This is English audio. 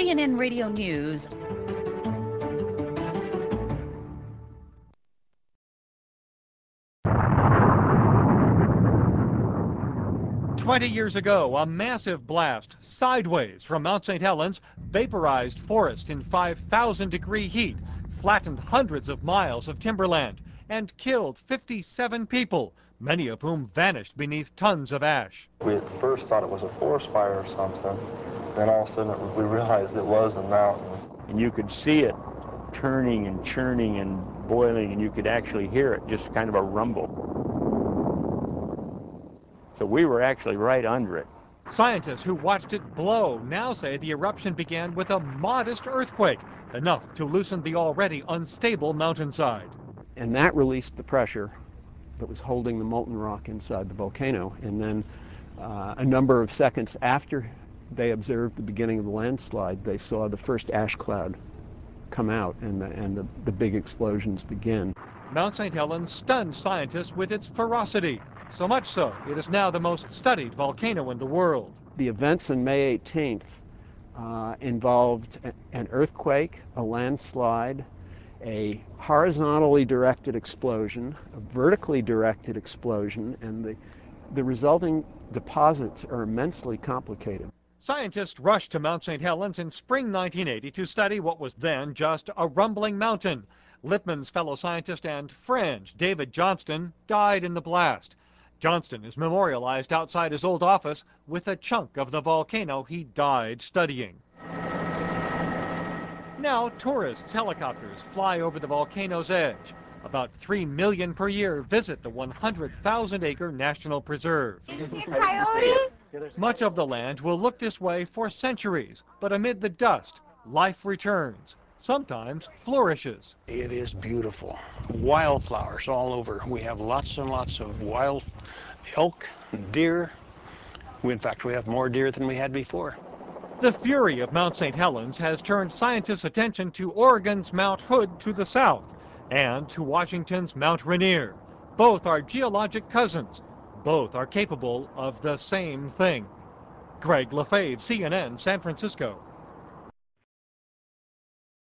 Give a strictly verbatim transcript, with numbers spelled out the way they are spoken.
C N N Radio News. Twenty years ago, a massive blast sideways from Mount Saint Helens vaporized forest in five thousand degree heat, flattened hundreds of miles of timberland, and killed fifty-seven people, many of whom vanished beneath tons of ash. We at first thought it was a forest fire or something. Then all of a sudden it, we realized it was a mountain. And you could see it turning and churning and boiling, and you could actually hear it, just kind of a rumble. So we were actually right under it. Scientists who watched it blow now say the eruption began with a modest earthquake, enough to loosen the already unstable mountainside. And that released the pressure that was holding the molten rock inside the volcano. And then uh, a number of seconds after they observed the beginning of the landslide, they saw the first ash cloud come out and the, and the, the big explosions begin. Mount Saint Helens stunned scientists with its ferocity. So much so, it is now the most studied volcano in the world. The events on May eighteenth uh, involved a, an earthquake, a landslide, a horizontally directed explosion, a vertically directed explosion, and the, the resulting deposits are immensely complicated. Scientists rushed to Mount Saint Helens in spring nineteen eighty to study what was then just a rumbling mountain. Lippmann's fellow scientist and friend, David Johnston, died in the blast. Johnston is memorialized outside his old office with a chunk of the volcano he died studying. Now tourist helicopters fly over the volcano's edge. About three million per year visit the one hundred thousand acre National Preserve. Did you see a coyote? Much of the land will look this way for centuries, but amid the dust, life returns, sometimes flourishes. It is beautiful. Wildflowers all over. We have lots and lots of wild elk and deer. We, in fact, we have more deer than we had before. The fury of Mount Saint Helens has turned scientists' attention to Oregon's Mount Hood to the south and to Washington's Mount Rainier. Both are geologic cousins. Both are capable of the same thing. Greg Lefebvre, C N N, San Francisco.